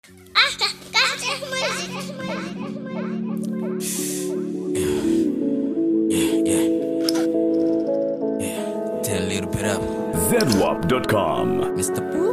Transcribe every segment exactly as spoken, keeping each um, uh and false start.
Yeah, yeah, yeah. Tell a little bit up. Z W A P dot com. Mister Pooh.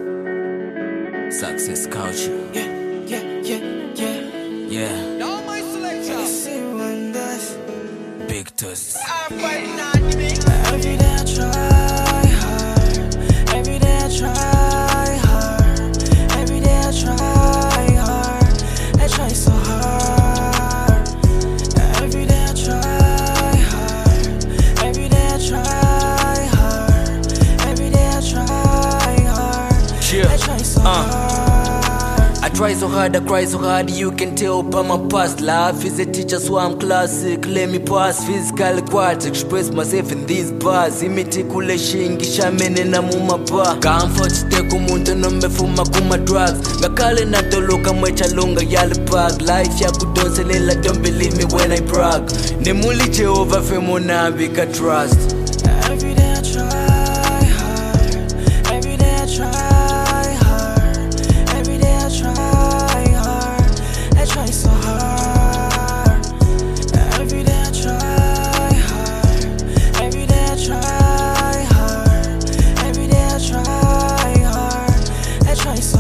Success culture. Yeah, yeah, yeah, yeah. Yeah. No my selection. You see wonders. Big toast. I'm fighting on me. Every day I try hard. Every day I try hard. Every day I try hard. I try so hard. Every day I try hard. Every day I try hard. Every day I try hard. Yeah. I try so Uh. hard. I try so hard, I cry so hard, you can tell by my past. Life is a teacher, so I'm classic. Let me pass physical quad, express myself in these bars. Imiticulation, gishamene na mumapa. Comfort stay kumuntu nombe fuma kuma drugs. Ngakale natoloka mwecha longa yale bag. Life ya kudonselela, don't believe me when I brag. Nemuli Jehovah femona bika trust. Every day I try hard. Every day I try hard. Every day I try hard. I try so hard. Every day I try hard. Every day I try hard. Every day I try hard. I try so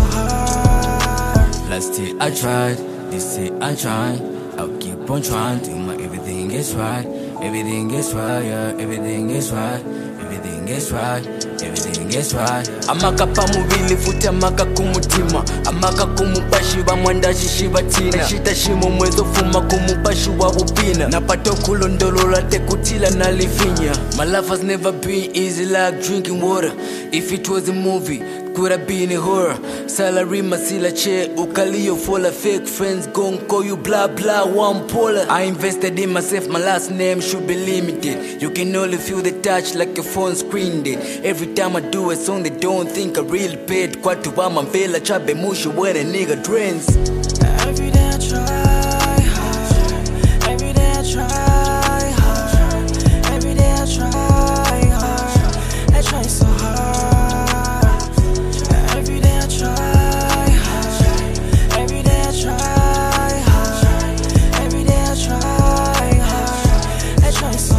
hard. Last year I tried, this year I try. I'll keep on trying till my everything is right. Everything is right, yeah, everything is right. Everything is right, everything is right. Amaka pamubili futi amaka kumutima. Amaka kumupashi wa mwandashi shibatina. Shita shimo mwezo fuma kumupashi wa upina. Napato kulondolola tekutila na lifinya. My life has never been easy like drinking water. If it was a movie, could have been a horror. Salary masila che ukalio full of fake friends gon' call you blah blah one polar. I invested in myself, my last name should be limited. You can only feel the touch like your phone screen did. Every time I do a song they don't think I real paid. Kwatu wa mambela chabe mushu when a nigga drains. Every day I try hard. Every day I try hard. Every day I try hard. I try so hard. Every day I try hard. Every day I try hard. Every day I try hard. I try so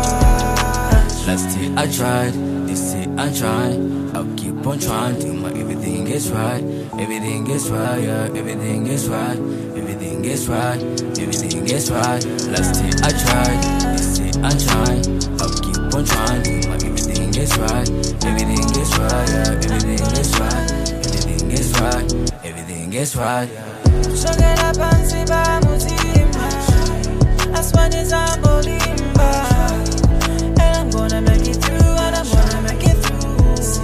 hard. Last year I tried, this year I try. I'll keep on trying till my everything is right. Everything is right, yeah, everything is right. Everything is right, everything is right. Last year I tried, this year I try. I'll keep on trying till my everything is right. Everything is right, yeah, everything is right. Everything is right, everything is right. Shogela pansi ba mutima. Aswani zambo limba. And I'm gonna make it through, and I'm gonna make it through.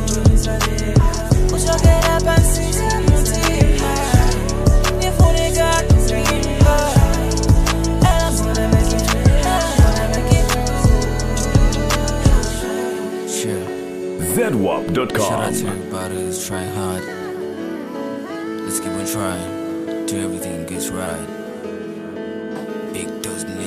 Shogela pansi ba mutima. Nifunika kulimba. And I'm gonna make it through, and I'm gonna make it through. Sure. Z W A P dot Shout out com. to everybody who's trying hard. Let's keep on trying till everything gets right. Big Dose